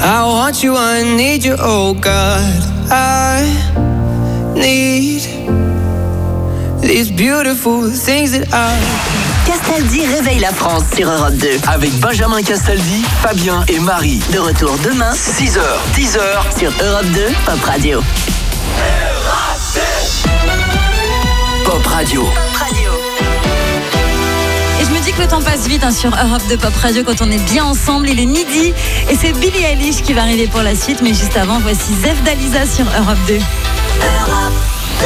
I want you, I need you, oh God. I need these beautiful things that I... Castaldi réveille la France sur Europe 2. Avec Benjamin Castaldi, Fabien et Marie. De retour demain, 6h, 10h sur Europe 2, Pop Radio. Pop Radio. Et je me dis que le temps passe vite sur Europe 2 Pop Radio quand on est bien ensemble. Il est midi et c'est Billie Eilish qui va arriver pour la suite. Mais juste avant, voici Zef Dalisa sur Europe 2. Europe 2.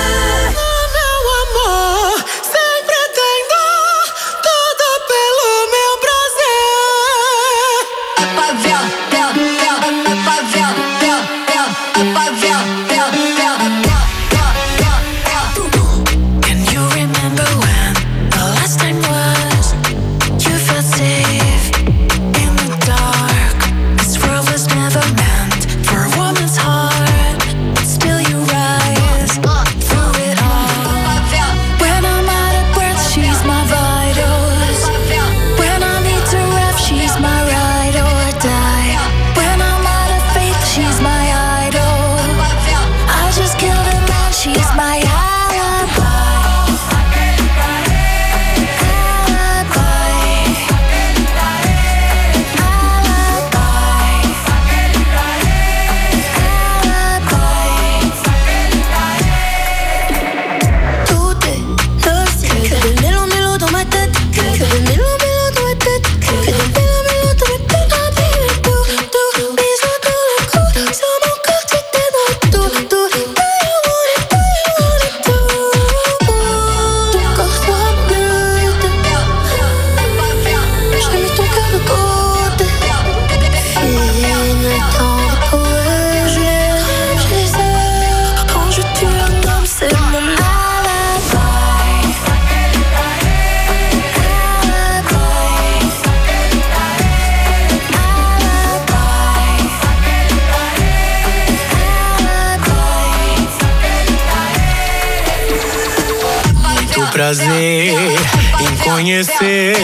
Prazer em conhecer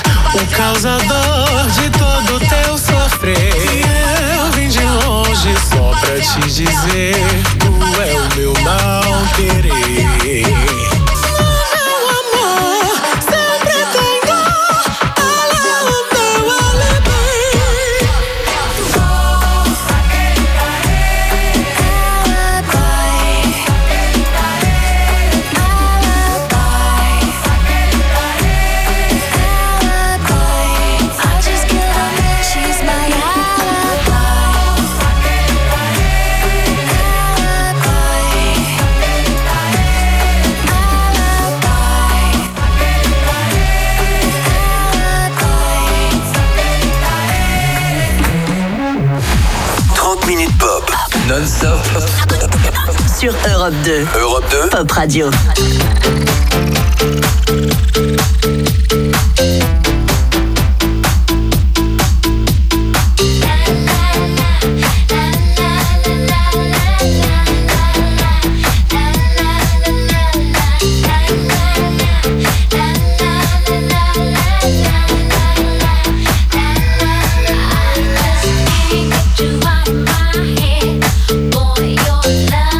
o causador de todo teu sofrer. Eu vim de longe só pra te dizer, tu é o meu não querer. Non-stop sur Europe 2. Europe 2 Pop Radio.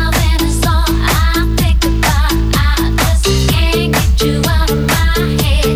You out of my head.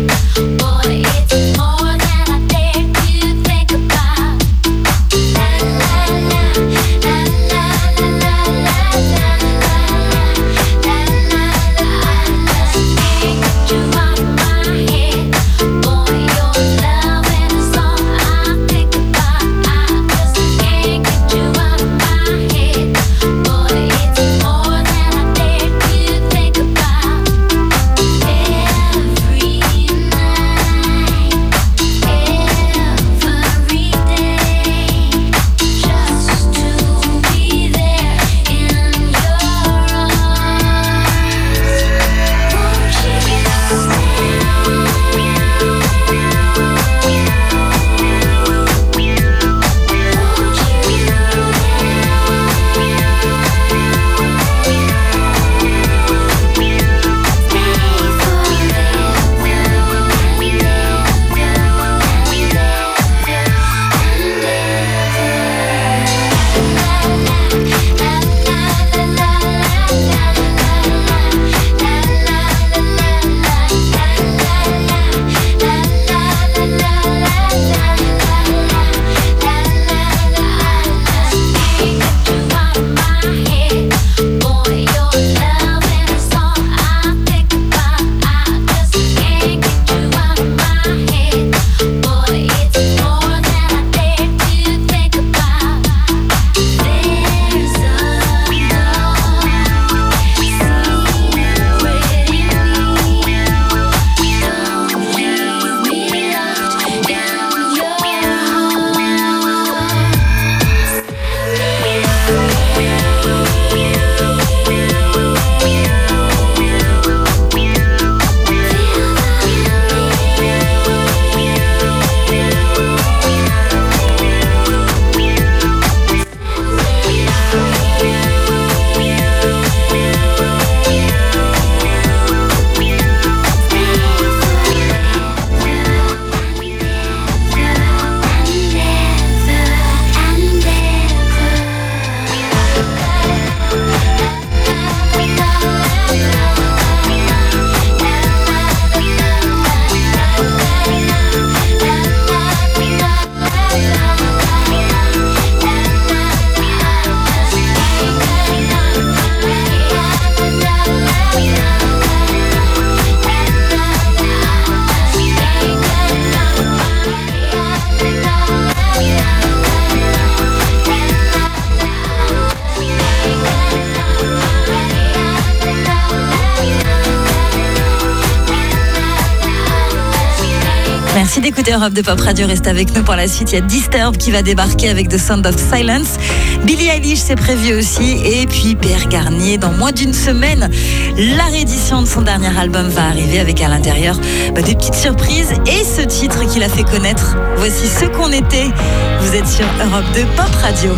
Merci d'écouter Europe de Pop Radio. Reste avec nous pour la suite. Il y a Disturbed qui va débarquer avec The Sound of Silence. Billie Eilish, c'est prévu aussi. Et puis Pierre Garnier, dans moins d'une semaine, la réédition de son dernier album va arriver avec à l'intérieur des petites surprises et ce titre qu'il a fait connaître. Voici ce qu'on était. Vous êtes sur Europe 2 Pop Radio.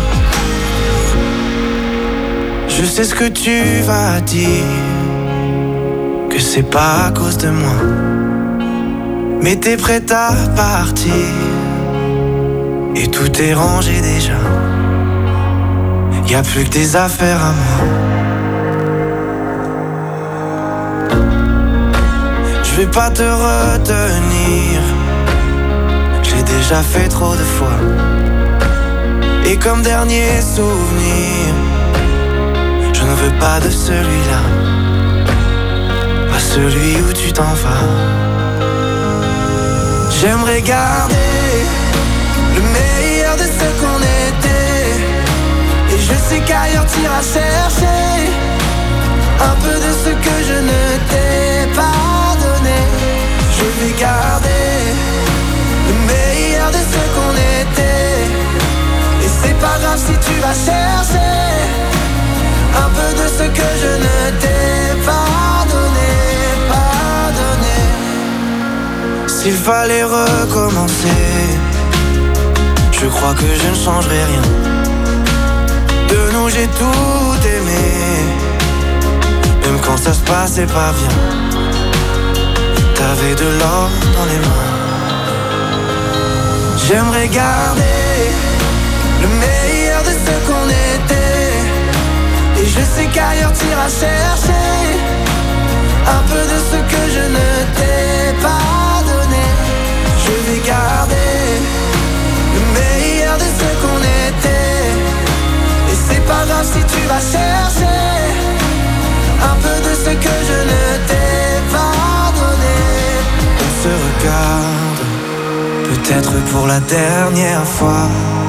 Je sais ce que tu vas dire, que c'est pas à cause de moi, mais t'es prête à partir et tout est rangé déjà. Y'a plus que des affaires à moi. Je vais pas te retenir, j'ai déjà fait trop de fois. Et comme dernier souvenir, je ne veux pas de celui-là, pas celui où tu t'en vas. J'aimerais garder le meilleur de ce qu'on était, et je sais qu'ailleurs t'iras chercher un peu de ce que je ne t'ai pas donné. Je vais garder le meilleur de ce qu'on était, et c'est pas grave si tu vas chercher un peu de ce que je ne t'ai pas donné, pas donné. S'il fallait recommencer, je crois que je ne changerai rien. De nous j'ai tout aimé, même quand ça se passait pas bien. T'avais de l'or dans les mains. J'aimerais garder le meilleur de ce qu'on était, et je sais qu'ailleurs t'iras chercher un peu de ce que je ne t'ai pas donné. Je vais garder le meilleur de ce qu'on était, et c'est pas grave si tu vas chercher un peu de ce que je ne t'ai pas donné. On se regarde, peut-être pour la dernière fois,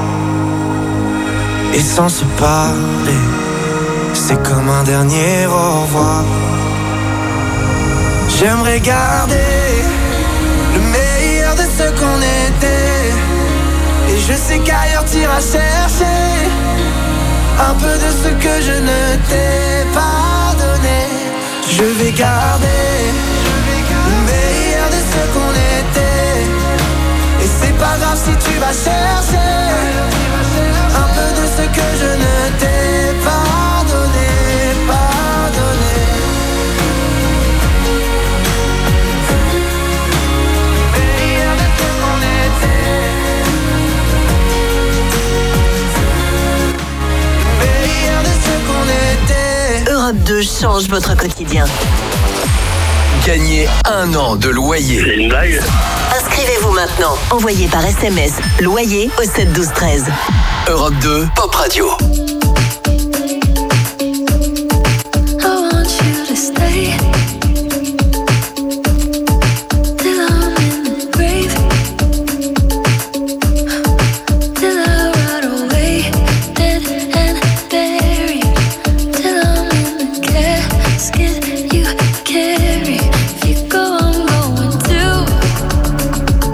et sans se parler, c'est comme un dernier au revoir. J'aimerais garder le meilleur de ce qu'on était, et je sais qu'ailleurs t'iras chercher un peu de ce que je ne t'ai pas donné. Je vais garder le meilleur de ce qu'on était, et c'est pas grave si tu vas chercher un peu de ce que je ne t'ai pas donné, pas donné. Meilleur de ce qu'on était, meilleur de ce qu'on était. Europe 2 change votre quotidien. Gagnez 1 an de loyer. C'est une blague? Inscrivez-vous maintenant. Envoyez par SMS loyer au 7 12 13. Europe 2 Pop Radio.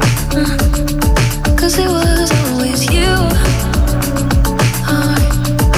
Cause it was always you.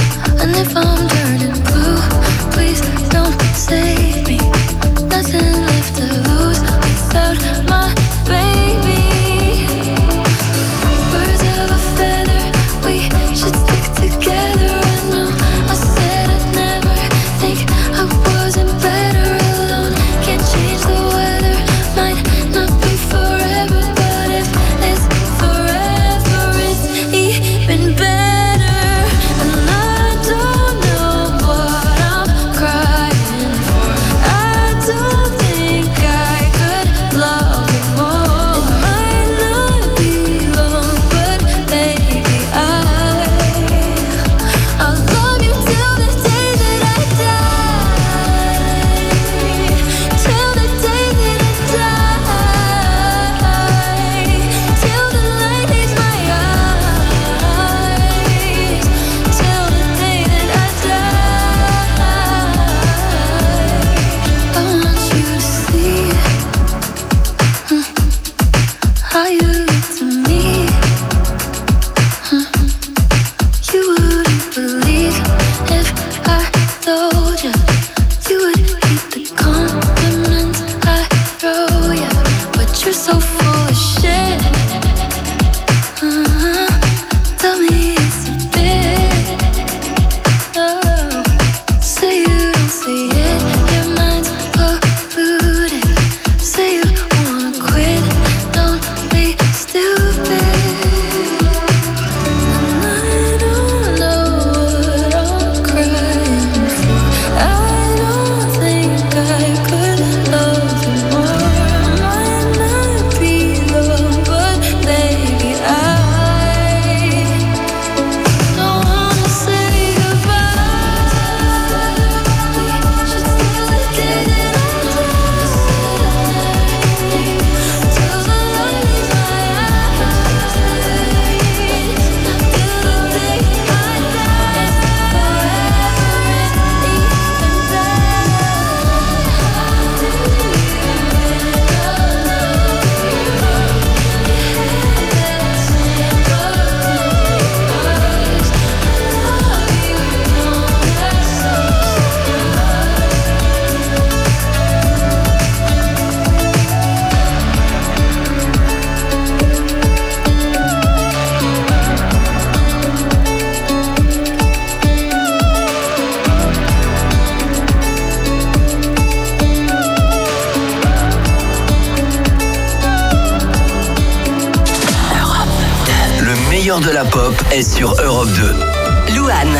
meilleur de la pop est sur Europe 2. Louane.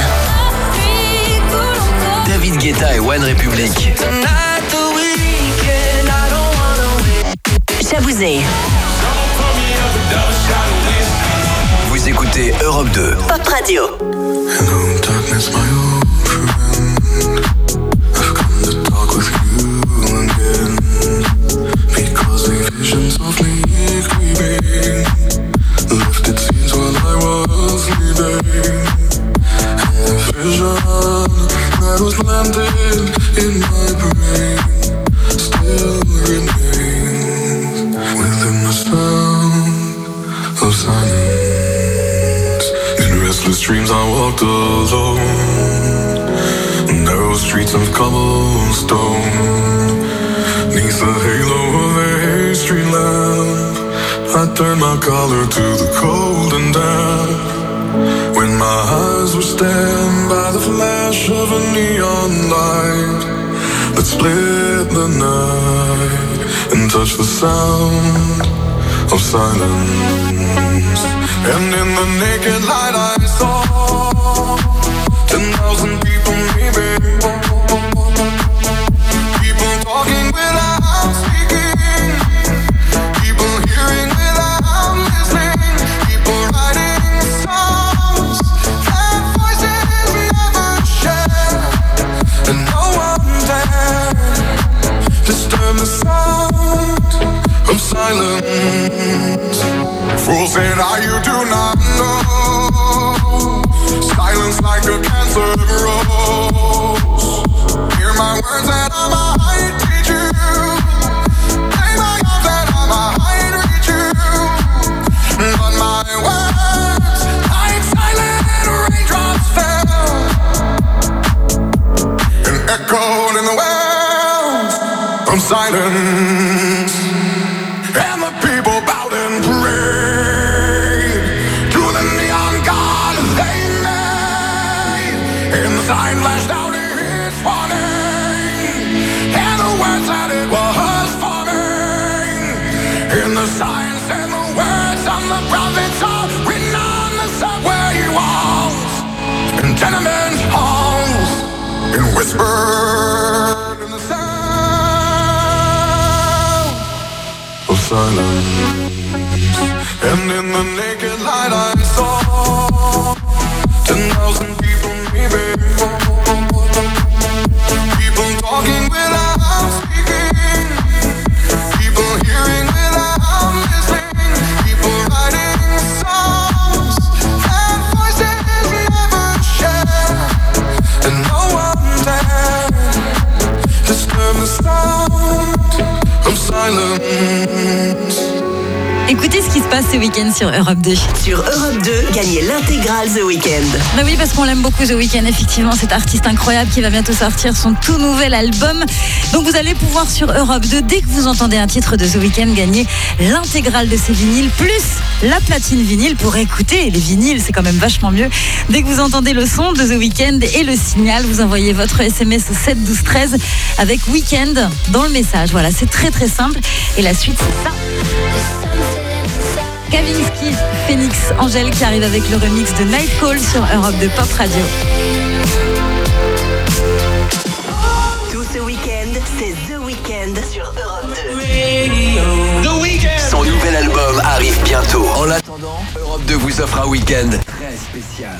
David Guetta et One Republic. Shabouzé. Vous écoutez Europe 2. Pop Radio. Hello, darkness, my old friend. I've come to talk with you again. Because the visions of me creeping lifted scenes while I was sleeping. And the vision that was landed in my brain still remains within the sound of silence. In restless dreams I walked alone, narrow streets of cobblestone, neath the halo of a street lamp. I turned my collar to the cold and damp. When my eyes were stabbed by the flash of a neon light that split the night and touched the sound of silence. And in the naked light I saw 10,000 people maybe, people talking without speaking, people hearing without listening, people writing songs that voices never share, and no one dared disturb the sound of silence. Fool said, you do not know, silence like a cancer grows. Hear my words that I might teach you, play my arms that I might reach you, but my words like silent raindrops fell and echoed in the wells from silence. And the people bowed and prayed to the neon god they made. And the sign flashed out its warning, and the words that it was forming. And the signs and the words on the prophets are written on the subway walls and tenement halls, and whispered in the sound of silence. And in the naked light I saw 10,000 people maybe, people talking without speaking, people hearing without listening, people writing songs that voices never share, and no one dared disturb the sound of silence. Écoutez ce qui se passe ce week-end sur Europe 2. Sur Europe 2, gagnez l'intégrale The Weeknd. Bah oui, parce qu'on l'aime beaucoup The Weeknd, effectivement, cet artiste incroyable qui va bientôt sortir son tout nouvel album. Donc vous allez pouvoir sur Europe 2, dès que vous entendez un titre de The Weeknd, gagner l'intégrale de ses vinyles, plus la platine vinyle pour écouter les vinyles, c'est quand même vachement mieux. Dès que vous entendez le son de The Weeknd et le signal, vous envoyez votre SMS au 7 12 13 avec Weeknd dans le message. Voilà, c'est très très simple. Et la suite, c'est ça. Kavinsky, Phoenix, Angèle qui arrive avec le remix de Night Call sur Europe 2 Pop Radio. Tout ce week-end, c'est The Weeknd sur Europe 2. Son nouvel album arrive bientôt. En attendant, Europe 2 vous offre un week-end très spécial.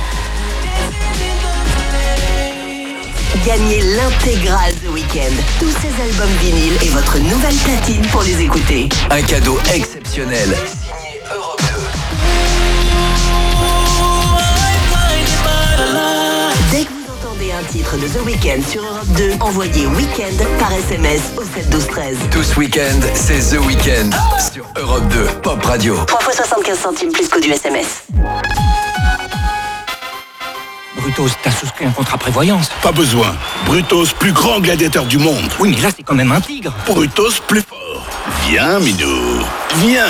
Gagnez l'intégrale The Weeknd, tous ses albums vinyles et votre nouvelle platine pour les écouter. Un cadeau exceptionnel. Signé Europe 2. Dès que vous entendez un titre de The Weeknd sur Europe 2, envoyez Weeknd par SMS au 7 12 13. Tout ce week-end, c'est The Weeknd sur Europe 2 Pop Radio. 3 fois 75 centimes plus qu'au du SMS. Brutos, t'as souscrit un contrat prévoyance. Pas besoin. Brutos, plus grand gladiateur du monde. Oui, mais là, c'est quand même un tigre. Brutos, plus fort. Viens, Minou. Viens.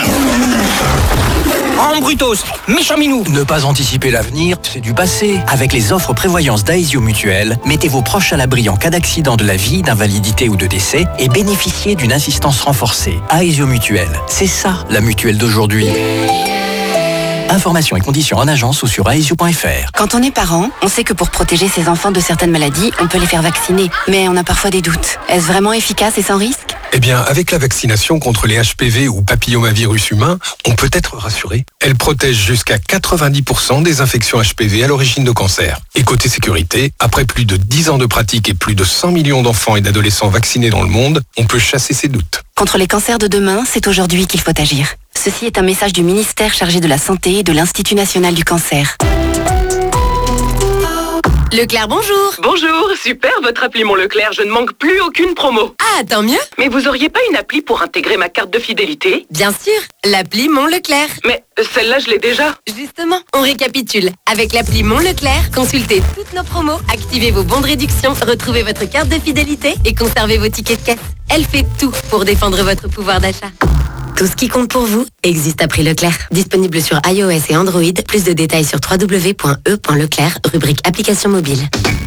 Oh, Brutos, méchant minou. Ne pas anticiper l'avenir, c'est du passé. Avec les offres prévoyance d'Aesio Mutuelle, mettez vos proches à l'abri en cas d'accident de la vie, d'invalidité ou de décès et bénéficiez d'une assistance renforcée. Aesio Mutuelle, c'est ça, la mutuelle d'aujourd'hui. Informations et conditions en agence ou sur aesio.fr. Quand on est parent, on sait que pour protéger ses enfants de certaines maladies, on peut les faire vacciner. Mais on a parfois des doutes. Est-ce vraiment efficace et sans risque ? Eh bien, avec la vaccination contre les HPV ou papillomavirus humains, on peut être rassuré. Elle protège jusqu'à 90% des infections HPV à l'origine de cancer. Et côté sécurité, après plus de 10 ans de pratique et plus de 100 millions d'enfants et d'adolescents vaccinés dans le monde, on peut chasser ses doutes. Contre les cancers de demain, c'est aujourd'hui qu'il faut agir. Ceci est un message du ministère chargé de la Santé et de l'Institut National du Cancer. Leclerc, bonjour. Bonjour, super votre appli Mon Leclerc, je ne manque plus aucune promo. Ah, tant mieux. Mais vous auriez pas une appli pour intégrer ma carte de fidélité ? Bien sûr, l'appli Mon Leclerc. Mais celle-là je l'ai déjà. Justement, on récapitule. Avec l'appli Mon Leclerc, consultez toutes nos promos, activez vos bons de réduction, retrouvez votre carte de fidélité et conservez vos tickets de caisse. Elle fait tout pour défendre votre pouvoir d'achat. Tout ce qui compte pour vous existe à prix Leclerc. Disponible sur iOS et Android. Plus de détails sur www.e.leclerc, rubrique application mobile.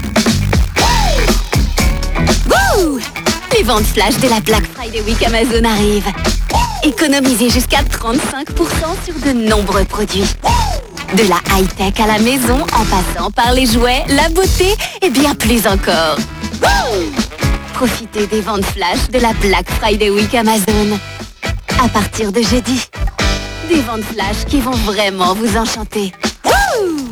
Wouh! Les ventes flash de la Black Friday Week Amazon arrivent. Économisez jusqu'à 35% sur de nombreux produits. De la high-tech à la maison, en passant par les jouets, la beauté et bien plus encore. Wouh! Profitez des ventes flash de la Black Friday Week Amazon. À partir de jeudi, des ventes flash qui vont vraiment vous enchanter. Wouh!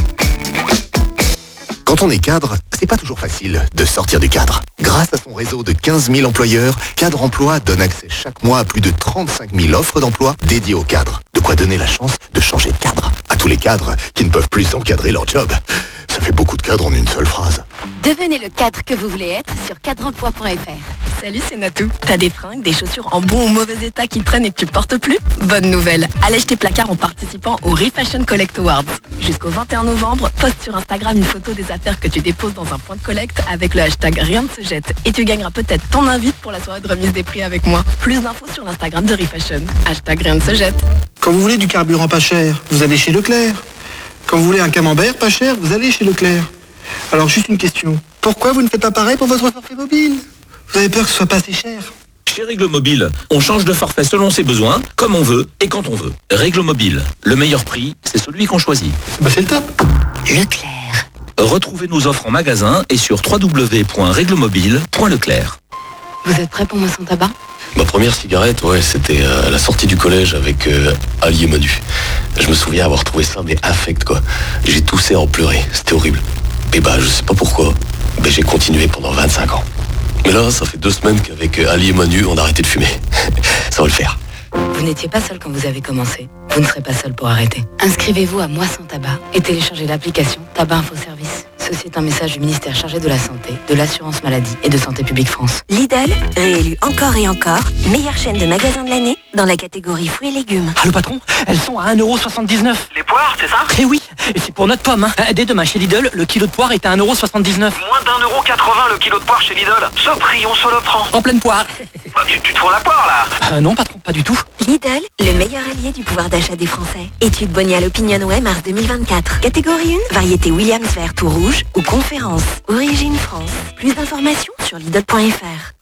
Quand on est cadre, c'est pas toujours facile de sortir du cadre. Grâce à son réseau de 15 000 employeurs, Cadre Emploi donne accès chaque mois à plus de 35 000 offres d'emploi dédiées aux cadres. De quoi donner la chance de changer de cadre à tous les cadres qui ne peuvent plus encadrer leur job. Ça fait beaucoup de cadres en une seule phrase. Devenez le cadre que vous voulez être sur cadreemploi.fr. Salut, c'est Natou. T'as des fringues, des chaussures en bon ou mauvais état qui traînent et que tu portes plus ? Bonne nouvelle, allège tes placards en participant au Refashion Collect Awards. Jusqu'au 21 novembre, poste sur Instagram une photo des affaires que tu déposes dans un point de collecte avec le hashtag Rien ne se jette. Et tu gagneras peut-être ton invite pour la soirée de remise des prix avec moi. Plus d'infos sur l'Instagram de Refashion. Hashtag Rien ne se jette. Quand vous voulez du carburant pas cher, vous allez chez Leclerc. Quand vous voulez un camembert pas cher, vous allez chez Leclerc. Alors juste une question. Pourquoi vous ne faites pas pareil pour votre forfait mobile ? Vous avez peur que ce soit pas assez cher ? Chez Règle Mobile, on change de forfait selon ses besoins, comme on veut et quand on veut. Règle Mobile, le meilleur prix, c'est celui qu'on choisit. Bah c'est le top. Leclerc. Retrouvez nos offres en magasin et sur www.réglemobile.leclerc. Vous êtes prêts pour Moisson Tabac ? Ma première cigarette, c'était à la sortie du collège avec Ali et Manu. Je me souviens avoir trouvé ça, mais affect quoi. J'ai toussé à en pleurer, c'était horrible. Et je sais pas pourquoi, j'ai continué pendant 25 ans. Mais là, ça fait 2 semaines qu'avec Ali et Manu, on a arrêté de fumer. Ça va le faire. Vous n'étiez pas seul quand vous avez commencé. Vous ne serez pas seul pour arrêter. Inscrivez-vous à Moisson Tabac et téléchargez l'application Tabac Info Service. Ceci est un message du ministère chargé de la Santé, de l'Assurance Maladie et de Santé Publique France. Lidl, réélu encore et encore, meilleure chaîne de magasins de l'année dans la catégorie fruits et légumes. Ah le patron, elles sont à 1,79€. Les poires, c'est ça ? Eh oui, et c'est pour notre pomme. Dès demain chez Lidl, le kilo de poire est à 1,79€. Moins d'1,80€ le kilo de poire chez Lidl. Ce prix, on se le prend. En pleine poire. Tu te fous la poire là ? Non patron, pas du tout. Lidl, le meilleur allié du pouvoir d'achat des Français. Étude Bonial Opinionway mars 2024. Catégorie 1, variété Williams verte ou rouge ou conférence. Origine France. Plus d'informations sur Lidl.fr.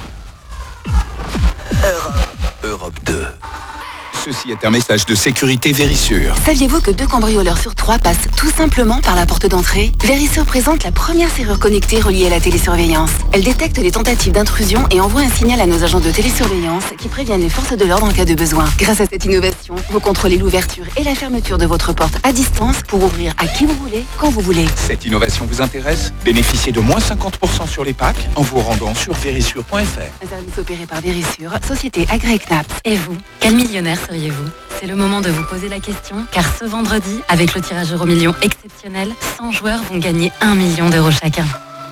Europe 2. Ceci est un message de sécurité Vérissure. Saviez-vous que 2 cambrioleurs sur 3 passent tout simplement par la porte d'entrée ? Vérissure présente la première serrure connectée reliée à la télésurveillance. Elle détecte les tentatives d'intrusion et envoie un signal à nos agents de télésurveillance qui préviennent les forces de l'ordre en cas de besoin. Grâce à cette innovation, vous contrôlez l'ouverture et la fermeture de votre porte à distance pour ouvrir à qui vous voulez, quand vous voulez. Cette innovation vous intéresse ? Bénéficiez de moins 50% sur les packs en vous rendant sur vérissure.fr. Un service opéré par Vérissure, société agréée CNAPS. Et vous, quel millionnaire seriez-vous ? C'est le moment de vous poser la question, car ce vendredi, avec le tirage Euromillions exceptionnel, 100 joueurs vont gagner 1 million d'euros chacun.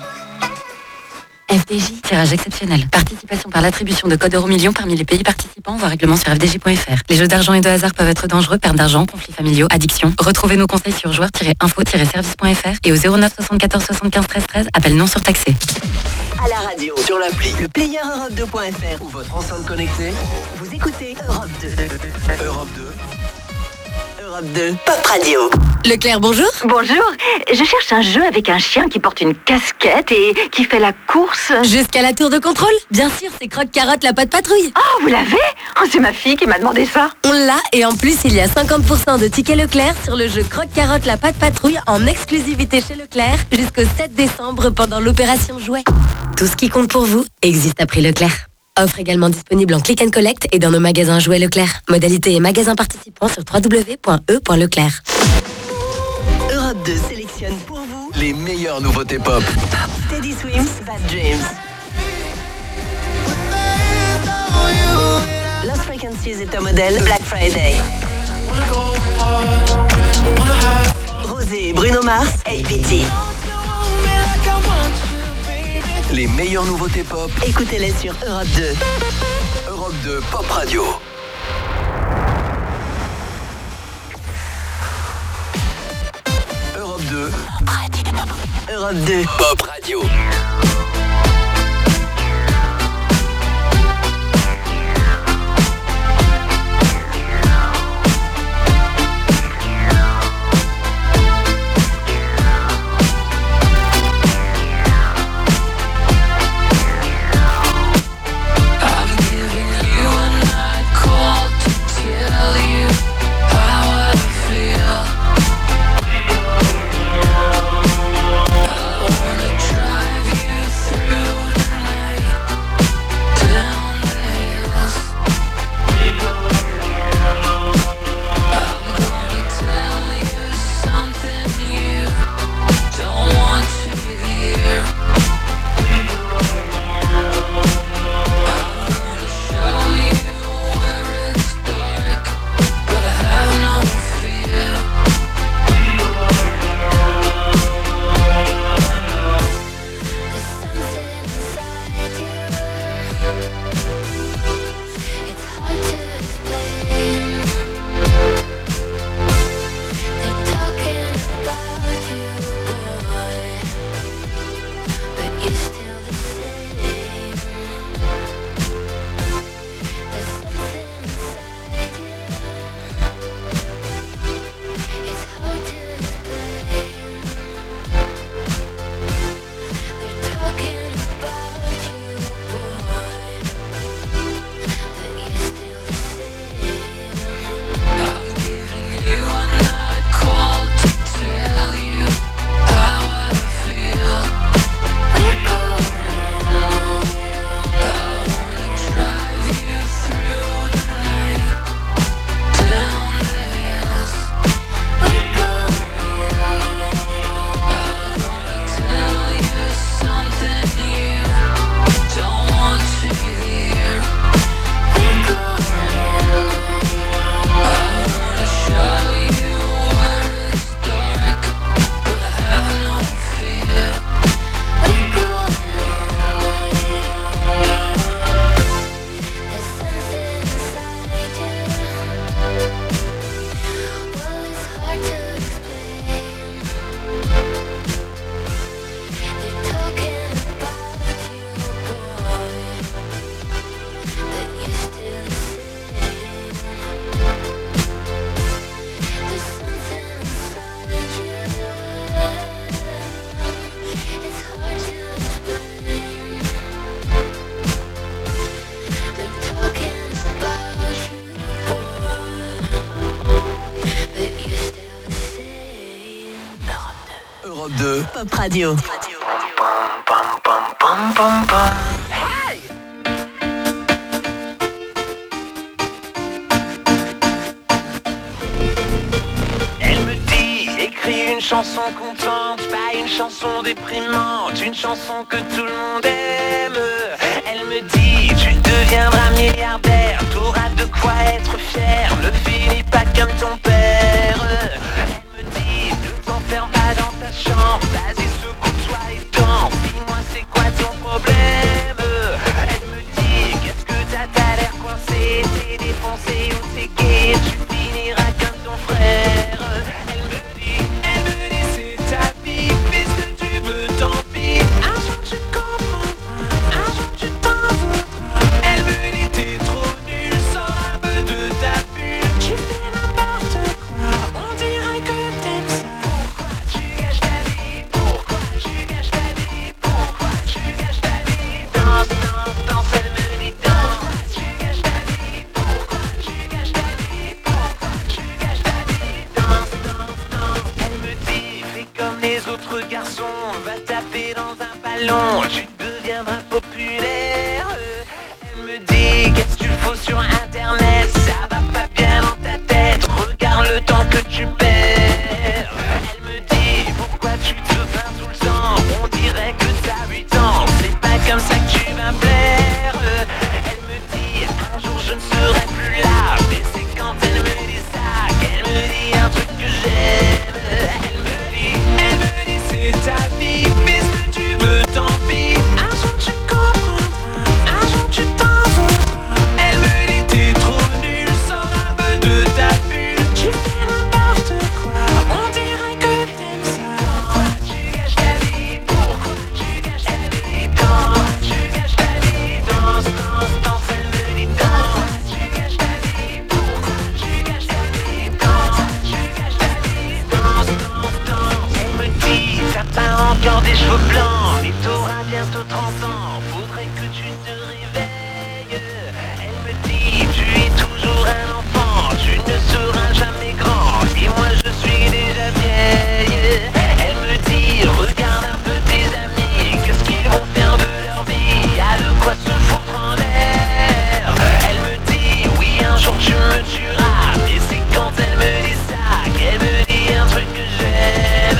FDJ, tirage exceptionnel. Participation par l'attribution de codes Euromillions parmi les pays participants, voire règlement sur fdj.fr. Les jeux d'argent et de hasard peuvent être dangereux, perte d'argent, conflits familiaux, addiction. Retrouvez nos conseils sur joueurs-info-service.fr et au 09 74 75 13 13, appel non surtaxé. À la radio, sur l'appli, le player Europe2.fr ou votre enceinte connectée, vous écoutez Europe 2. Europe 2. Europe 2, Pop Radio. Leclerc, bonjour. Bonjour, je cherche un jeu avec un chien qui porte une casquette et qui fait la course. Jusqu'à la tour de contrôle. Bien sûr, c'est Croque-Carotte la patte patrouille. Oh, vous l'avez? Oh, c'est ma fille qui m'a demandé ça. On l'a, et en plus, il y a 50% de tickets Leclerc sur le jeu Croque-Carotte la patte patrouille en exclusivité chez Leclerc jusqu'au 7 décembre pendant l'opération Jouet. Tout ce qui compte pour vous existe à prix Leclerc. Offre également disponible en click and collect et dans nos magasins Jouets Leclerc. Modalité et magasins participants sur www.e.leclerc. Europe 2 sélectionne pour vous les meilleures nouveautés pop. Teddy Swims, Bad Dreams. Lost Frequencies est un modèle Black Friday. Rosé, Bruno Mars, APT. Les meilleures nouveautés pop. Écoutez-les sur Europe 2. Europe 2 Pop Radio. Europe 2. Europe 2. Pop Radio. Europe 2 Pop Radio. Hey! Elle me dit, écris une chanson contente, pas une chanson déprimante, une chanson que tout le monde aime. Elle me dit, tu deviendras milliardaire, t'auras de quoi être fier, ne finis pas comme ton père. Elle me dit, ne t'enferme pas dans ta chambre, vas-y secoue-toi et danse, dis-moi c'est quoi ton problème. Elle me dit, qu'est-ce que t'as l'air coincé, t'es défoncé ou t'es gay, tu finiras comme ton frère. Elle me dit, c'est ta vie, fais ce que tu veux, tant pis. Un jour tu comprends, un jour tu t'en voudras. Elle me dit, t'es trop nul, sors un peu de ta bulle, tu fais n'importe quoi. autre garçon va taper dans un ballon, tu deviendras populaire. Elle me dit qu'est-ce que tu fous sur internet, ça va pas bien dans ta tête, regarde le temps que tu perds. Elle me dit pourquoi tu te plains tout le temps, on dirait que t'as 8 ans, c'est pas comme ça que tu vas plaire. Elle me dit un jour je ne serai plus là, mais c'est quand elle me dit ça qu'elle me dit un truc que j'aime. Elle me dit c'est ta vie, mais ce que tu veux tant pis, un jour tu comprendras, un jour tu t'en voudras. Elle me dit t'es trop nul, sors un peu de ta bulle, tu fais n'importe quoi, on dirait que t'aimes ça. Pourquoi tu gâches ta vie, pourquoi tu gâches ta vie, pourquoi tu gâches ta vie, danse, danse, danse. Elle me dit danse, tu gâches ta vie, pourquoi tu gâches ta vie, danse, tu gâches ta vie, danse, danse, danse. Elle me dit t'as pas encore des cheveux blancs, mais t'auras bientôt 30 ans, faudrait que tu te réveilles. Elle me dit tu es toujours un enfant, tu ne seras jamais grand, et moi je suis déjà vieille. Elle me dit regarde un peu tes amis, qu'est-ce qu'ils vont faire de leur vie, y'a de quoi se foutre en l'air. Elle me dit oui un jour tu me tueras, mais c'est quand elle me dit ça qu'elle me dit un truc que j'aime.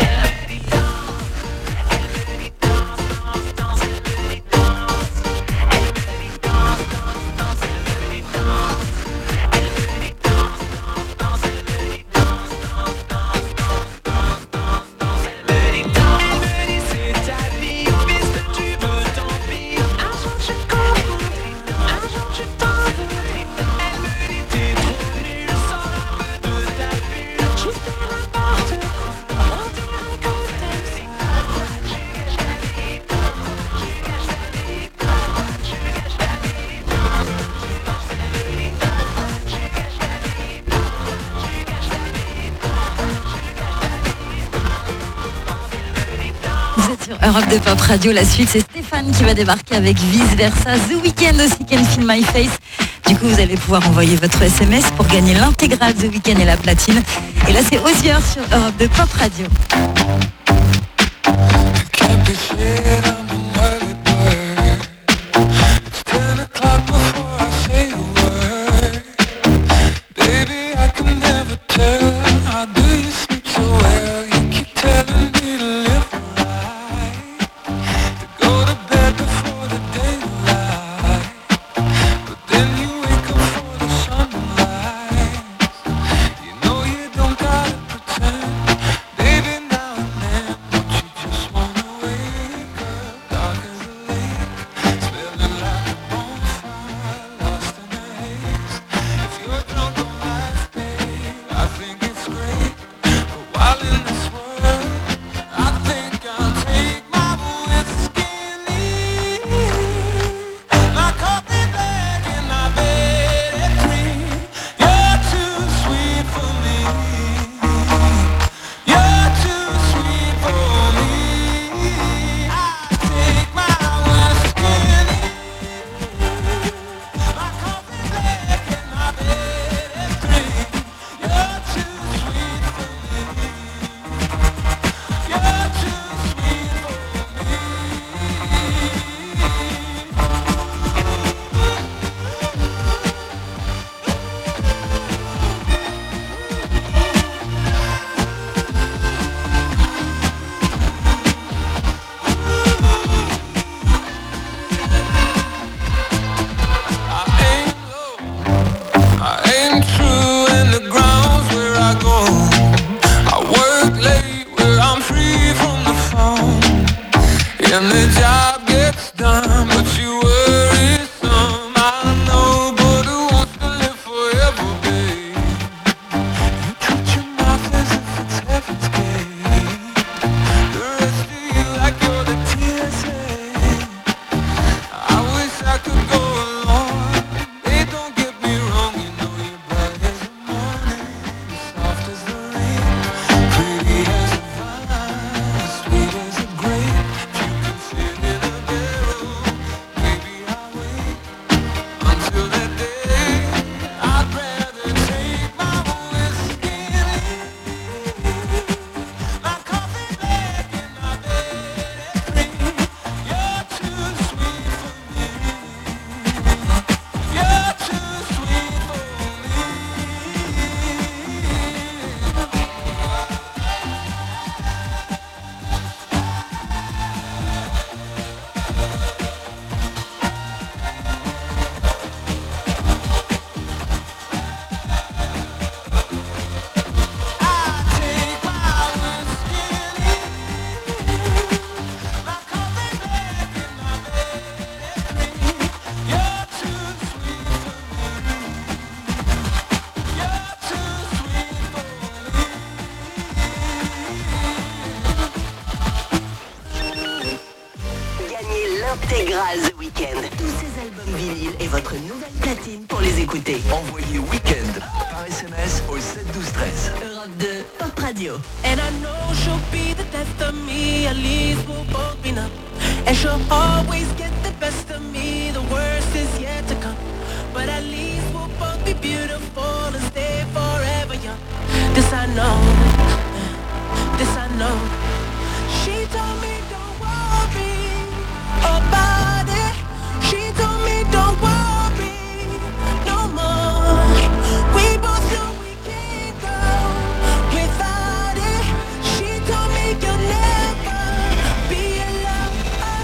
Europe de Pop Radio, la suite c'est Stéphane qui va débarquer avec Vice Versa, The Weeknd aussi, Can Feel My Face. Du coup vous allez pouvoir envoyer votre SMS pour gagner l'intégrale The Weeknd et la platine. Et là c'est Osier sur Europe de Pop Radio. L'intégrale The Weeknd. Tous ces albums vinyles et votre nouvelle platine pour les écouter. Envoyez Weekend par SMS au 7 12 13. Europe 2, Pop Radio. And I know she'll be the death of me, at least we'll both be numb. And she'll always get the best of me, the worst is yet to come. But at least we'll both be beautiful and stay forever young. This I know, this I know. She told me don't worry about it. She told me don't worry no more. We both know we can't go without it. She told me you'll never be alone.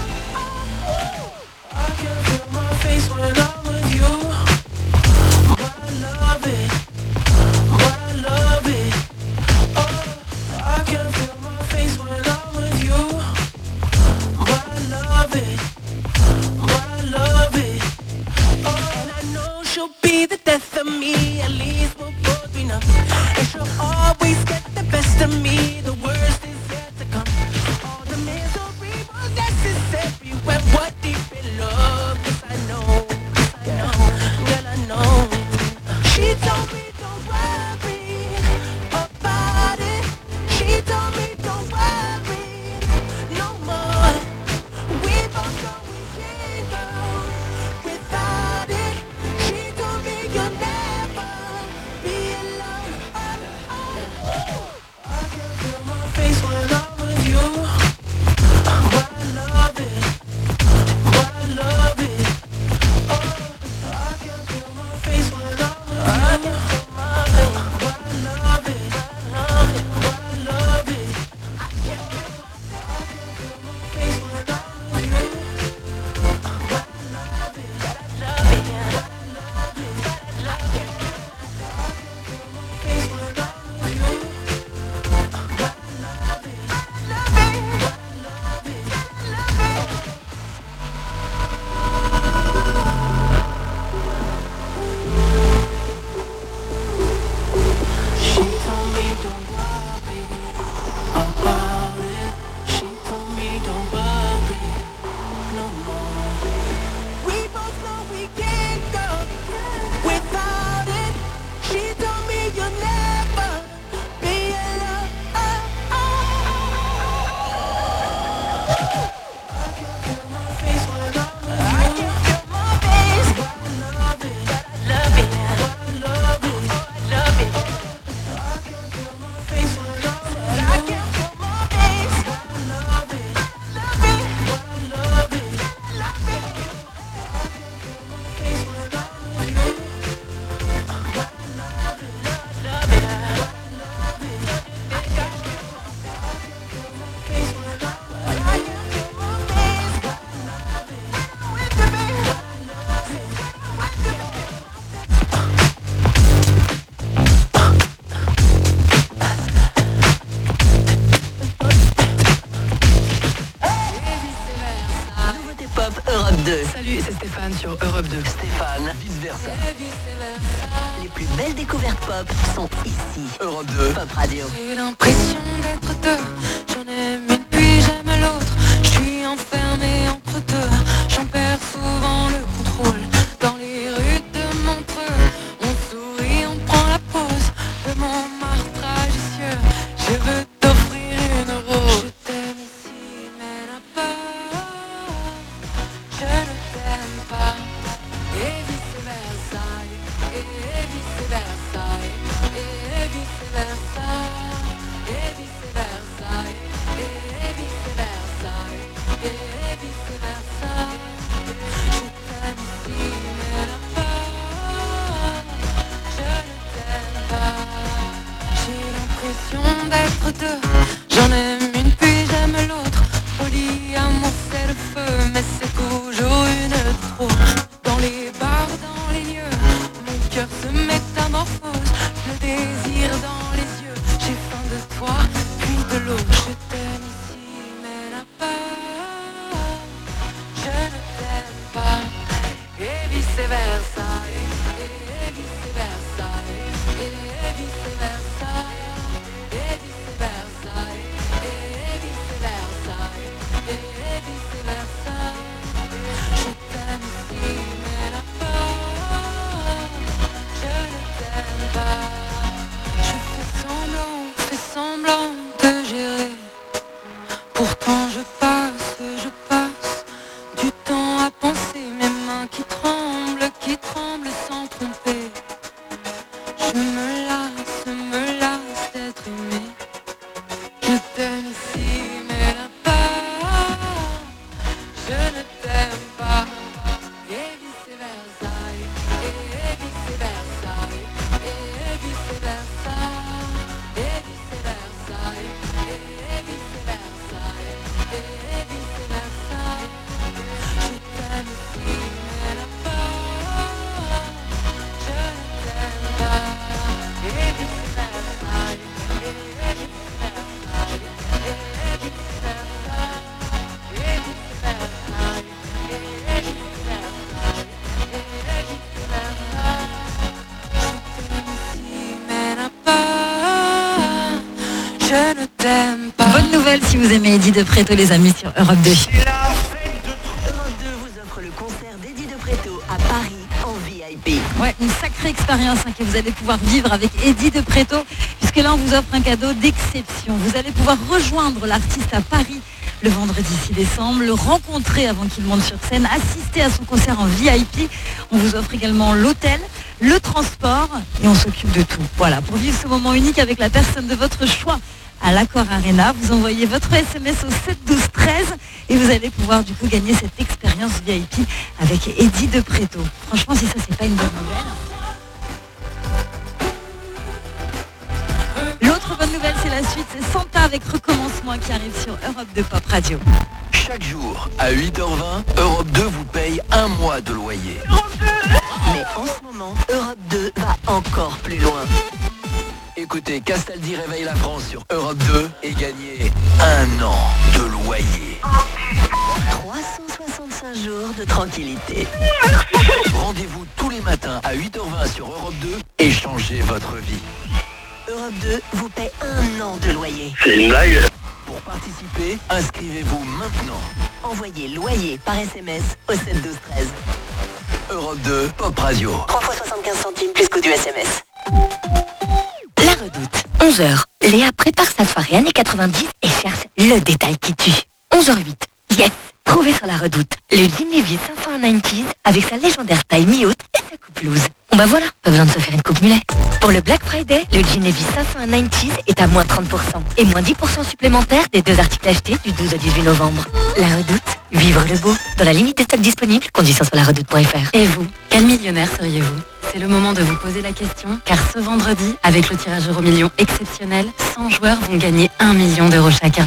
I can feel my face when I'm with you. But I love it, but I love it. Oh, I can feel my face when I'm with you. But I love it, but I love it. Oh, and I know she'll be the death of me, at least we'll both be numb. And she'll always get the best of me, the worst is yet to come. All the misery was necessary when we're deep in love. Yes, I know, girl, I know. She told me don't worry about it. She told me don't worry no more. We both know we can't go without it. She told me you'll never be alone. I can feel my face when I'm with you. But I love it, but I love it. Oh, I can feel my face when I'm with you. But I love it, but I love it, but I love it. I can feel my face when I'm with you. But I love it, but I love it, but I love it, but I love it. I can feel my face when I'm with you. But I love it, but I love it, but I love it, but I love it. She told me don't worry about it. She told me don't worry no more. We both know we can't go without it. She told me you'll never be alone. I can feel my face when I'm with you. I can feel my face, but I love it, but I love it, but I love it, oh I love it. I can feel my face when I'm with you. I can feel my face, but I love it, but I love it, but I love it. I can feel my face when I'm with you. But I love it, but I love it, but I love it. I can feel my face when I'm with you. I can feel my face, but I love it. With the baby, I love it. With the baby. Nouveauté pop Europe 2. Salut, c'est Stéphane sur Europe 2. Stéphane, vice versa. Les plus belles découvertes pop sont ici. Europe 2. Pop Radio. J'ai l'impression d'être deux. J'en aime une puis j'aime l'autre. Je suis enfermé entre deux. J'en perds souvent le contrôle. Dans les rues de Montreux, on sourit, on prend la pause de mon martragicieux. Je veux t'offrir une rose. Je t'aime ici, mais là-bas, je ne t'aime pas. Et vice versa, et vice versa, et vice versa, et vice versa, et vice versa, et vice versa. Je t'aime ici, mais là-bas, je ne t'aime pas. J'ai l'impression d'être deux. J'en aime une puis j'aime l'autre. Polyamour c'est le feu, mais c'est toujours une trop. Dans les bars, dans les lieux, mon cœur se métamorphose. Le désir dans les yeux, j'ai faim de toi, puis de l'eau. Je t'aime ici, mais là-bas, je ne t'aime pas. Et vice versa, et vice versa, et vice versa, et vice versa, et vice versa, et vice versa. t'aime si, mais là-bas, je ne t'aime pas. Et vice-versa, et vice-versa, et vice-versa, et vice-versa, et vice-versa, et vice-versa. Je t'aime si, mais là-bas, je ne t'aime pas. Et vice-versa, et vice-versa, et vice-versa, et vice-versa, et vice-versa. Je ne t'aime pas. Bonne nouvelle si vous aimez Eddie de Pretto, les amis, sur Europe 2. Europe 2 vous offre le concert d'Eddie de Pretto à Paris en VIP. Ouais, une sacrée expérience que vous allez pouvoir vivre avec Eddie de Pretto, puisque là on vous offre un cadeau d'exception. Vous allez pouvoir rejoindre l'artiste à Paris le vendredi 6 décembre, le rencontrer avant qu'il monte sur scène, assister à son concert en VIP. On vous offre également l'hôtel, le transport et on s'occupe de tout. Voilà, pour vivre ce moment unique avec la personne de votre choix à l'Accor Arena, vous envoyez votre SMS au 7 12 13 et vous allez pouvoir du coup gagner cette expérience VIP avec Eddie de Pretto. Franchement, si ça c'est pas une bonne nouvelle. L'autre bonne nouvelle, c'est la suite, c'est Santa avec Recommencement qui arrive sur Europe 2 Pop Radio. Chaque jour, à 8h20, Europe 2 vous paye un mois de loyer. Mais en ce moment, Europe 2 va encore plus loin. Écoutez Castaldi réveille la France sur Europe 2 et gagnez un an de loyer. 365 jours de tranquillité. Rendez-vous tous les matins à 8h20 sur Europe 2 et changez votre vie. Europe 2 vous paie un an de loyer. C'est une blague. Pour participer, inscrivez-vous maintenant. Envoyez loyer par SMS au 7 12 13. Europe 2 Pop Radio. 3 fois 75 centimes plus coût du SMS. La Redoute, 11h. Léa prépare sa soirée années 90 et cherche le détail qui tue. 11h08. Yes, trouvez sur La Redoute le Jim Levis 590s avec sa légendaire taille mi-haute et sa coupe loose. Bon bah voilà, pas besoin de se faire une coupe mulet. Pour le Black Friday, le Jim Levis 590s est à moins 30% et moins 10% supplémentaires des 2 articles achetés du 12 au 18 novembre. La Redoute, vivre le beau. Dans la limite des stocks disponibles, conditions sur laredoute.fr. Et vous, quel millionnaire seriez-vous ? C'est le moment de vous poser la question, car ce vendredi, avec le tirage Euromillions exceptionnel, 100 joueurs vont gagner 1 million d'euros chacun.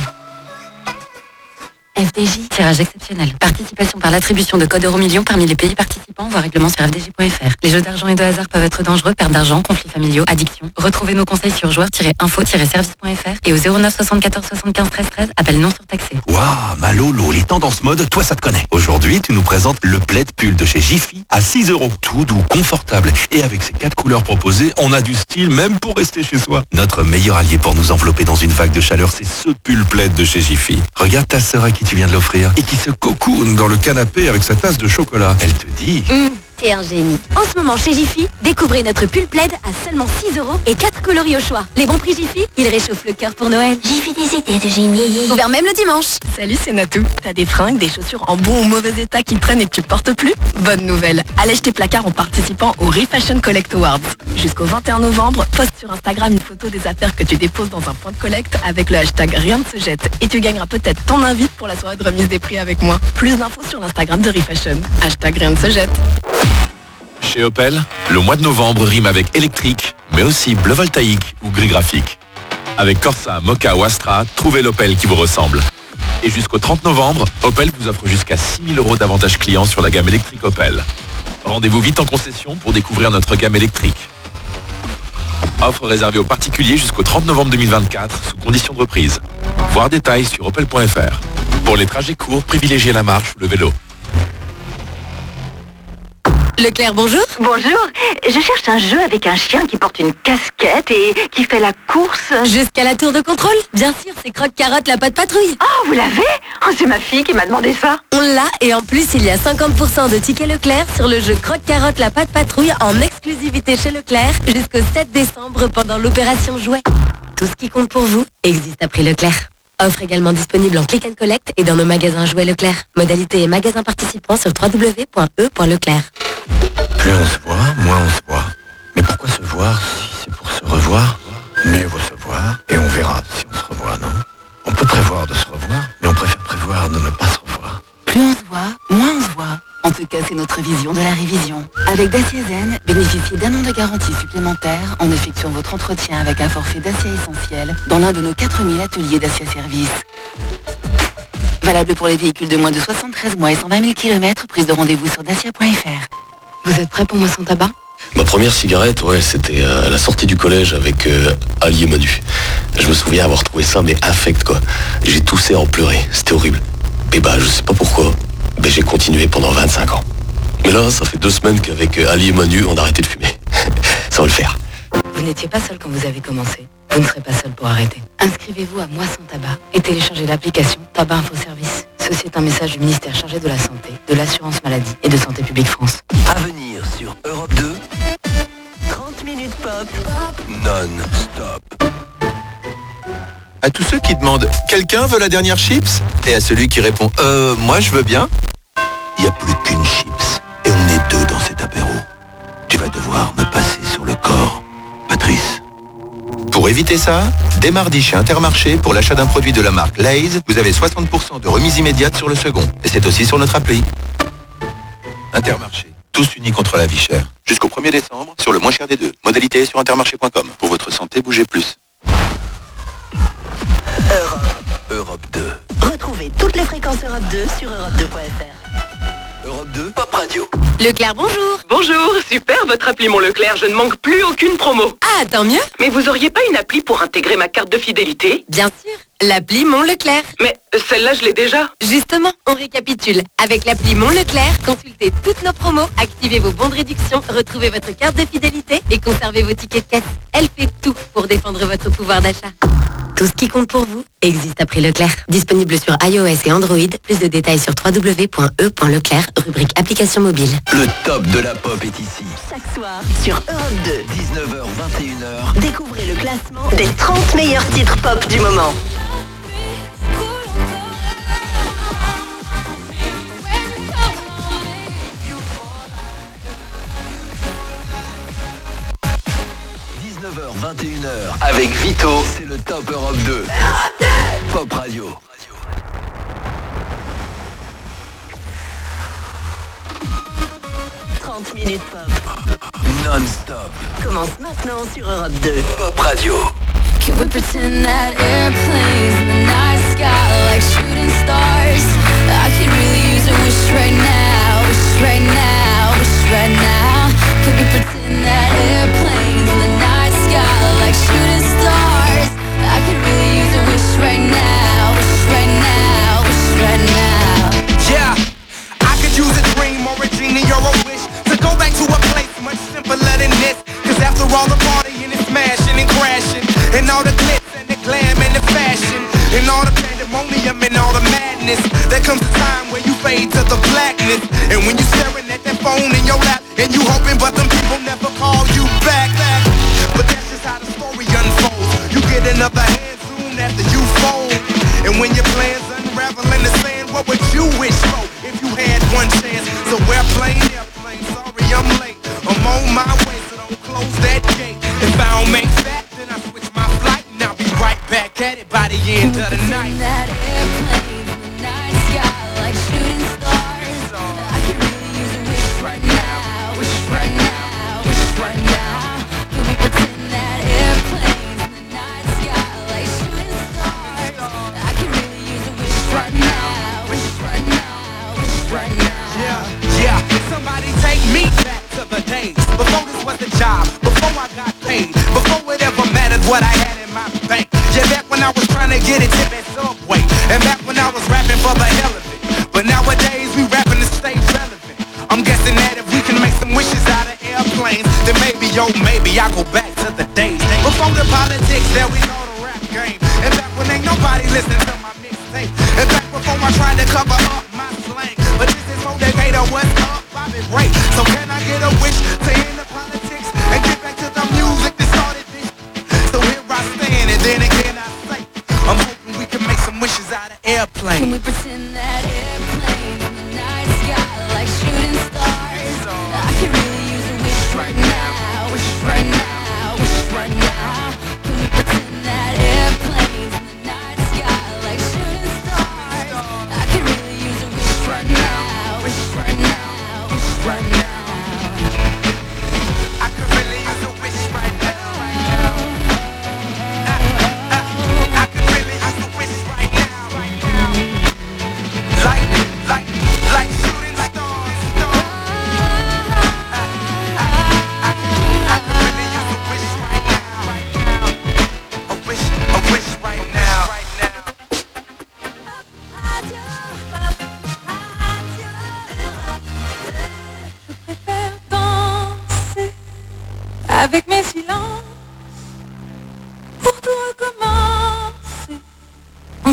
FDJ, tirage exceptionnel. Participation par l'attribution de codes Euromillions parmi les pays participants, voire règlement sur fdj.fr. Les jeux d'argent et de hasard peuvent être dangereux, perte d'argent, conflits familiaux, addiction. Retrouvez nos conseils sur joueurs-info-service.fr et au 09 74 75 13 13, appel non surtaxé. Waouh, Malolo, les tendances mode, toi ça te connaît. Aujourd'hui, tu nous présentes le plaid pull de chez Jiffy à 6 €. Tout doux, confortable. Et avec ces 4 couleurs proposées, on a du style même pour rester chez soi. Notre meilleur allié pour nous envelopper dans une vague de chaleur, c'est ce pull plaid de chez Jiffy. Regarde ta sœur à qui tu viens de l'offrir et qui se cocoune dans le canapé avec sa tasse de chocolat. Elle te dit... T'es un génie. En ce moment chez Jiffy, découvrez notre pull plaid à seulement 6 € et 4 coloris au choix. Les bons prix Jiffy, ils réchauffent le cœur pour Noël. Jiffy des idées de génie. Ouvert même le dimanche. Salut, c'est Natou. T'as des fringues, des chaussures en bon ou mauvais état qui traînent et que tu portes plus ? Bonne nouvelle. Allège tes placards en participant au Refashion Collect Awards. Jusqu'au 21 novembre, poste sur Instagram une photo des affaires que tu déposes dans un point de collecte avec le hashtag Rien ne se jette. Et tu gagneras peut-être ton invite pour la soirée de remise des prix avec moi. Plus d'infos sur l'Instagram de Refashion. Hashtag Rien ne se jette. Chez Opel, le mois de novembre rime avec électrique, mais aussi bleu voltaïque ou gris graphique. Avec Corsa, Moka ou Astra, trouvez l'Opel qui vous ressemble. Et jusqu'au 30 novembre, Opel vous offre jusqu'à 6 000 € d'avantages clients sur la gamme électrique Opel. Rendez-vous vite en concession pour découvrir notre gamme électrique. Offre réservée aux particuliers jusqu'au 30 novembre 2024, sous condition de reprise. Voir détails sur opel.fr. Pour les trajets courts, privilégiez la marche ou le vélo. Leclerc, bonjour. Bonjour. Je cherche un jeu avec un chien qui porte une casquette et qui fait la course. Jusqu'à la tour de contrôle ? Bien sûr, c'est Croque-Carotte la patte patrouille. Oh, vous l'avez ? Oh, c'est ma fille qui m'a demandé ça. On l'a et en plus, il y a 50% de tickets Leclerc sur le jeu Croque-Carotte la patte patrouille en exclusivité chez Leclerc jusqu'au 7 décembre pendant l'opération Jouet. Tout ce qui compte pour vous existe à prix Leclerc. Offre également disponible en click and collect et dans nos magasins Jouets Leclerc. Modalité et magasins participants sur www.e.leclerc. Plus on se voit, moins on se voit. Mais pourquoi se voir si c'est pour se revoir ? Mieux vaut se voir et on verra si on se revoit, non ? On peut pas notre vision de la révision. Avec Dacia Zen, bénéficiez d'un an de garantie supplémentaire en effectuant votre entretien avec un forfait Dacia Essentiel dans l'un de nos 4000 ateliers Dacia Service. Valable pour les véhicules de moins de 73 mois et 120 000 km, prise de rendez-vous sur dacia.fr. Vous êtes prêts pour moi sans tabac ? Ma première cigarette, c'était à la sortie du collège avec Ali et Manu. Je me souviens avoir trouvé ça, mais infect quoi. J'ai toussé à en pleurer, c'était horrible. Et je sais pas pourquoi, j'ai continué pendant 25 ans. Mais là, ça fait 2 semaines qu'avec Ali et Manu, on a arrêté de fumer. Ça va le faire. Vous n'étiez pas seul quand vous avez commencé. Vous ne serez pas seul pour arrêter. Inscrivez-vous à Moi sans tabac et téléchargez l'application Tabac Info Service. Ceci est un message du ministère chargé de la Santé, de l'Assurance Maladie et de Santé Publique France. À venir sur Europe 2. 30 minutes pop. Non-stop. À tous ceux qui demandent « Quelqu'un veut la dernière chips ?» et à celui qui répond « Moi je veux bien », Il n'y a plus qu'une chips et on est 2 dans cet apéro. Tu vas devoir me passer sur le corps, Patrice. Pour éviter ça, dès mardi chez Intermarché, pour l'achat d'un produit de la marque Lay's, vous avez 60% de remise immédiate sur le second. Et c'est aussi sur notre appli. Intermarché, tous unis contre la vie chère. Jusqu'au 1er décembre, sur le moins cher des 2. Modalité sur intermarché.com. Pour votre santé, bougez plus. Europe 2. Retrouvez toutes les fréquences Europe 2 sur europe2.fr. Europe 2, Pop Radio. Leclerc, bonjour. Bonjour, super votre appli Mon Leclerc, je ne manque plus aucune promo. Ah, tant mieux. Mais vous auriez pas une appli pour intégrer ma carte de fidélité ? Bien sûr, l'appli Mon Leclerc. Mais celle-là, je l'ai déjà. Justement, on récapitule. Avec l'appli Mon Leclerc, consultez toutes nos promos, activez vos bons de réduction, retrouvez votre carte de fidélité et conservez vos tickets de caisse. Elle fait tout pour défendre votre pouvoir d'achat. Tout ce qui compte pour vous existe à prix Leclerc. Disponible sur iOS et Android. Plus de détails sur www.e.leclerc, rubrique application mobile. Le top de la pop est ici. Chaque soir sur Europe 2. 19h, 21h. Découvrez le classement des 30 meilleurs titres pop du moment. h 21h avec Vito, c'est le Top Europe 2. Pop Radio. 30 minutes pop. Non-stop. Commence maintenant sur Europe 2. Pop Radio. Can we pretend that airplanes in the night sky like shooting stars? I could really use a wish right now, wish right now, wish right now. Can we pretend that airplanes in the night sky like shooting stars? I could really use a wish right now, wish right now, wish right now. Yeah, I could use a dream or a genie or a wish to go back to a place much simpler than this. Cause after all the partying and smashing and crashing, and all the glitz and the glam and the fashion, and all the pandemonium and all the madness, there comes a time where you fade to the blackness. And when you staring at that phone in your lap, and you hoping but them people never call you back. But that's just how the story unfolds. You get another hand soon after you fold. And when your plans unravel in the sand, what would you wish for if you had one chance? So airplane, sorry I'm late. I'm on my way, so don't close that gate. If I don't make that, then I switch my flight, and I'll be right back at it by the end of the night. That airplane in the night sky like shooting stars. I could really use a wish right now, wish right now, wish right now. Can we pretend that airplanes in the night sky like shooting stars? I could really use a wish right now, wish right now, wish right now. Yeah, somebody take me back to the days before this was a job, before I got paid, before it ever mattered what I had in my bank. Yeah, back when I was trying to get a tip at Subway, and back when I was rapping for the hell of it. But nowadays we rapping to stay relevant. I'm guessing that if we can make some wishes out of airplanes, then maybe, oh maybe I go back to the days before the politics that we know the rap game. And back when ain't nobody listening to my mixtape. And back before I tried to cover up my slang. But this is motivator, what's up, Bobby Ray. So can I get a wish to end the politics and get back to the music that started this? So here I stand, and then again I say, I'm hoping we can make some wishes out of airplanes. Can we pretend that airplanes in the night sky like shooting stars? I could really use a wish right now, wish right now, wish right now. Can we pretend that airplanes in the night sky like shooting stars? I could really use a wish right now, wish right now, wish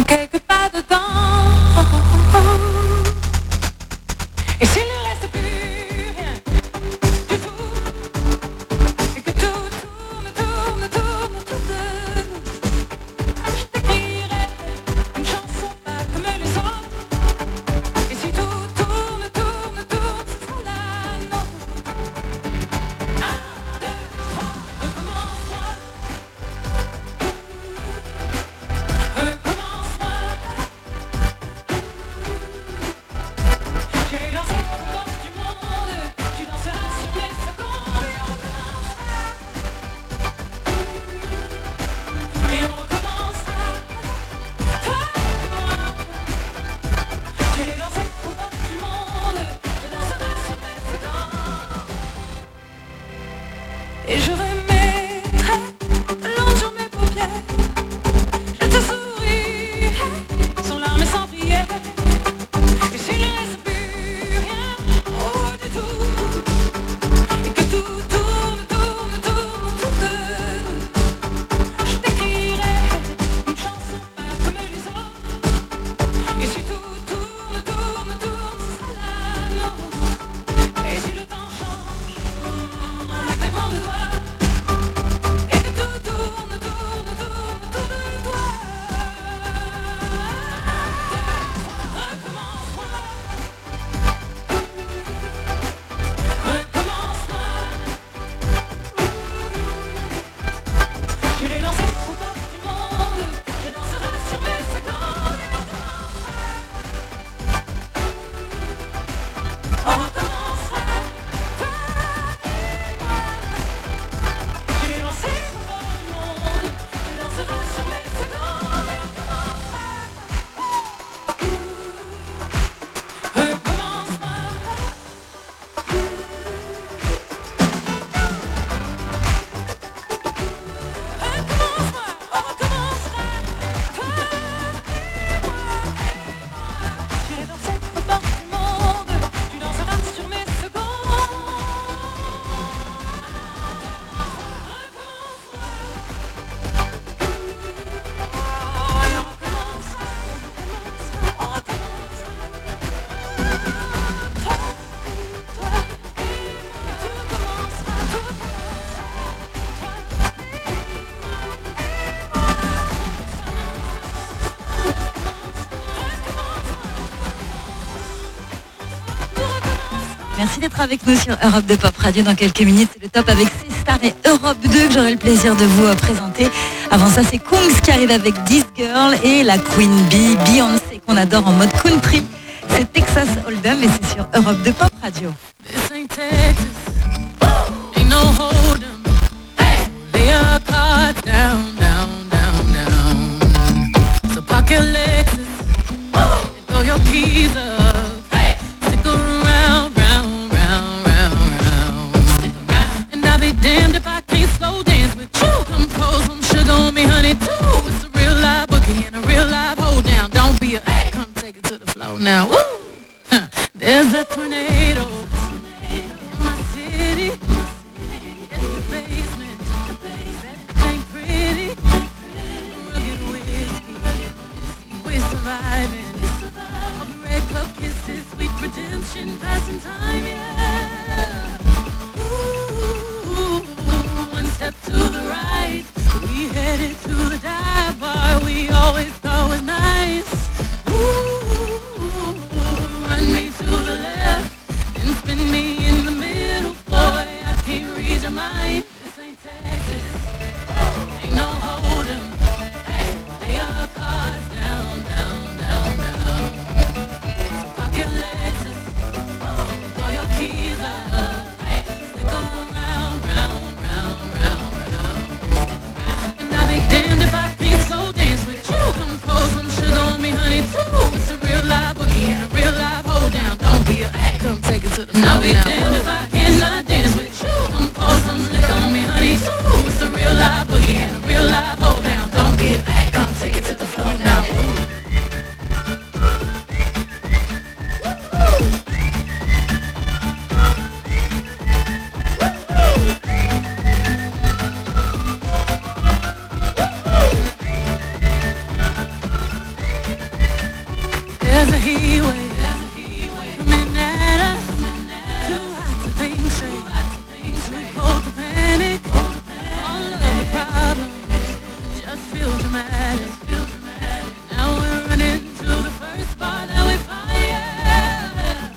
manquait que pas de temps. Et s'il ne reste plus rien du tout, et que tout tourne autour de nous, je t'écrirai une chanson pas comme les autres. Et si tout tourne, ce sera la nôtre. 1, 2, 3, recommence-moi. J'ai lancé pour le boss du monde, tu danseras sur mes secondes et on recommencera. Toi et moi. J'ai lancé pour le boss du monde, tu danseras sur mes secondes et je remettrai l'eau sur mes paupières. Je te sourirai sans larmes et sans prière. Et s'il ne reste plus rien, oh du tout, et que tout tourne autour de nous, je t'écrirai une chanson pas comme les autres. Et si tout tourne, ce sera la nôtre. Et si le temps change, on dépend de toi. Et que tout tourne autour de toi. Je l'ai lancé au bord du monde, je danserai sur mes secondes et on recommencera. Je l'ai lancé au bord du monde, je danserai sur mes secondes et Merci d'être avec nous sur Europe 2 Pop Radio. Dans quelques minutes, c'est le top avec C-Star et Europe 2 que j'aurai le plaisir de vous présenter. Avant ça, c'est Kungs qui arrive avec This Girl et la Queen Bee, Beyoncé qu'on adore en mode country. C'est Texas Hold'em et c'est sur Europe 2 Pop Radio. This ain't Texas, ain't no hold'em. Lay your cards down. So park your Lexus and throw your keys up. Stick around, round. And I'll be damned if I can't slow dance with you. Come pour some sugar on me, honey, too. It's a real live boogie and a real live hold down. Don't be come take it to the floor now. Woo! There's a tornado in my city. It's the basement. That ain't pretty. Rugged whiskey. We're surviving. Red club kisses, sweet redemption, passing time, yeah. Ooh, one step to the right. We headed to the dive bar we always thought was nice. Ooh, run me to the left and spin me in the middle, boy. I can't read your mind. This ain't Texas, ain't no hold'em. Lay your cards down. Pock your Lexus, throw your keys up. Stick around. And I'll be damned if I can't slow dance with you. Come There's a heat wave coming at us. Too hot to think straight. Too cold to panic. All of the problems just feel dramatic. Now we're running to the first bar that we find.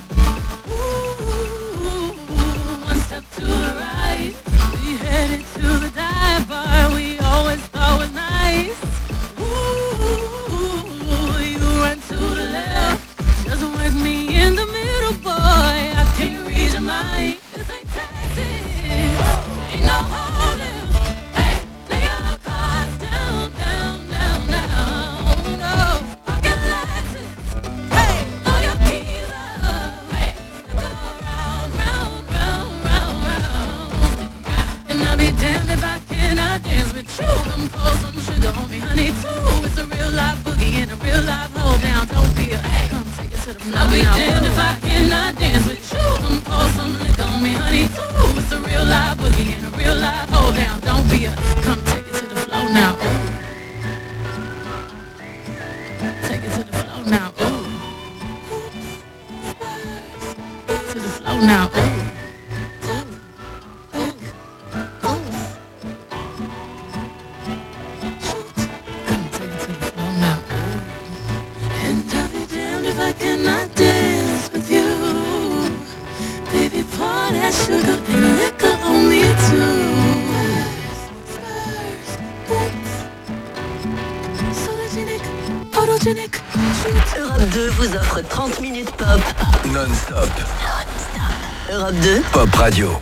Ooh, one step to the right. We headed to the dive bar we always thought was nice. Ooh, you run to the left. Just with me in the middle, boy. I can't read your mind. This ain't Texas. Ain't no holding. Hey, lay your cards down, down, down, down. No, I can relax it. Hey, throw your keys up. Hey, go round, round, round, round, round. And I'll be damned if I cannot dance with you. Come pour some sugar on me, honey, too. It's a real life boogie and a real life hold down. Don't be a come take it to the floor. I'll be damned if I cannot dance with you. Come pour some liquor on me, honey, too. It's a real life boogie and a real life hold down. Don't be a come take it to the floor now. Take it to the floor now. Ooh. To the floor now. I cannot dance with you. Baby, pour that sugar and liquor on me too. Photogenic. Europe 2 vous offre 30 minutes pop. Non-stop. Europe 2. Pop Radio.